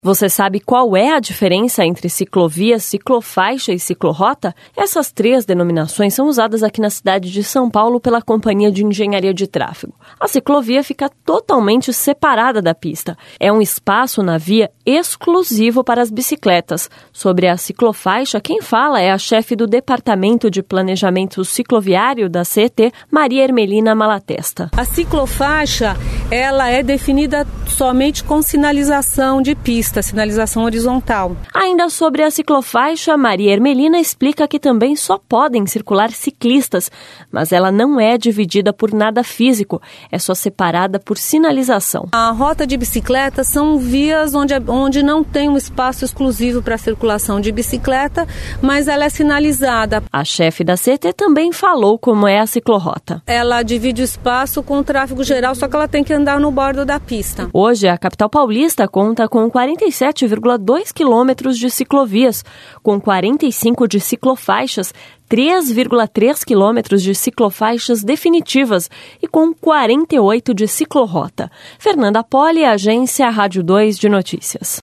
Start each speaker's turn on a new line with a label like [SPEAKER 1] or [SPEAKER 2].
[SPEAKER 1] Você sabe qual é a diferença entre ciclovia, ciclofaixa e ciclorrota? Essas três denominações são usadas aqui na cidade de São Paulo pela Companhia de Engenharia de Tráfego. A ciclovia fica totalmente separada da pista. É um espaço na via exclusivo para as bicicletas. Sobre a ciclofaixa, quem fala é a chefe do Departamento de Planejamento Cicloviário da CET, Maria Ermelina Malatesta.
[SPEAKER 2] A ciclofaixa, ela é definida somente com sinalização de pista, sinalização horizontal.
[SPEAKER 1] Ainda sobre a ciclofaixa, Maria Ermelina explica que também só podem circular ciclistas, mas ela não é dividida por nada físico, é só separada por sinalização.
[SPEAKER 2] A rota de bicicleta são vias onde não tem um espaço exclusivo para circulação de bicicleta, mas ela é sinalizada.
[SPEAKER 1] A chefe da CET também falou como é a ciclorrota.
[SPEAKER 2] Ela divide o espaço com o tráfego geral, só que ela tem que andar no bordo da pista.
[SPEAKER 1] Hoje, a capital paulista conta com 47,2 quilômetros de ciclovias, com 45 de ciclofaixas, 3,3 quilômetros de ciclofaixas definitivas e com 48 de ciclorrota. Fernanda Poli, Agência Rádio 2 de Notícias.